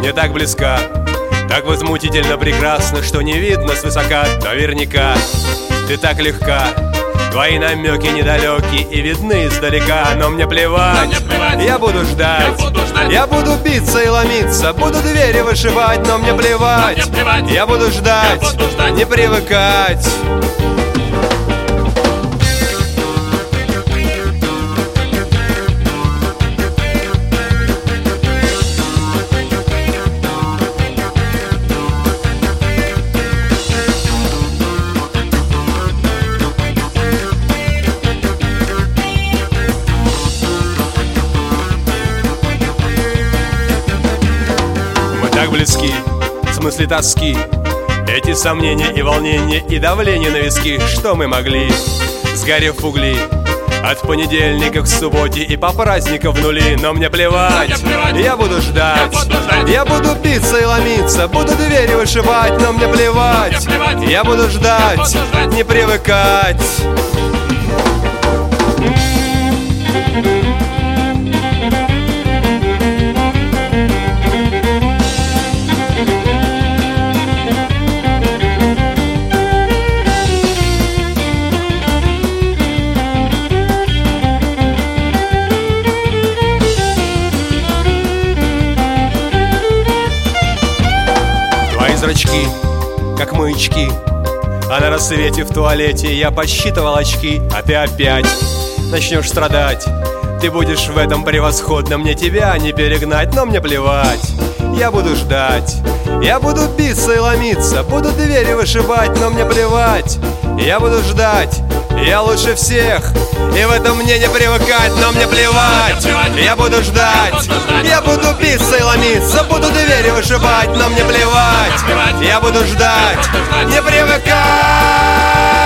мне так близка, так возмутительно прекрасна, что не видно свысока. Наверняка ты так легка, твои намеки недалеки и видны издалека. Но мне плевать, я буду ждать, я буду биться и ломиться, буду двери вышивать. Но мне плевать, я буду ждать, не привыкать. Так близки, в смысле тоски, эти сомнения и волнения и давление на виски. Что мы могли, сгорев в угли, от понедельника к субботе и по праздникам в нули. Но мне плевать, я буду ждать, я буду биться и ломиться, буду двери вышивать. Но мне плевать, я буду ждать, не привыкать. Зрачки, как маячки, а на рассвете в туалете я посчитывал очки. А ты опять начнешь страдать, ты будешь в этом превосходно, мне тебя не перегнать. Но мне плевать, я буду ждать, я буду биться и ломиться, буду двери вышибать. Но мне плевать, я буду ждать, я лучше всех, и в этом мне не привыкать. Но мне плевать, я буду ждать, я буду биться и ломиться, буду двери вышибать. Но мне плевать, я буду ждать, не привыкать.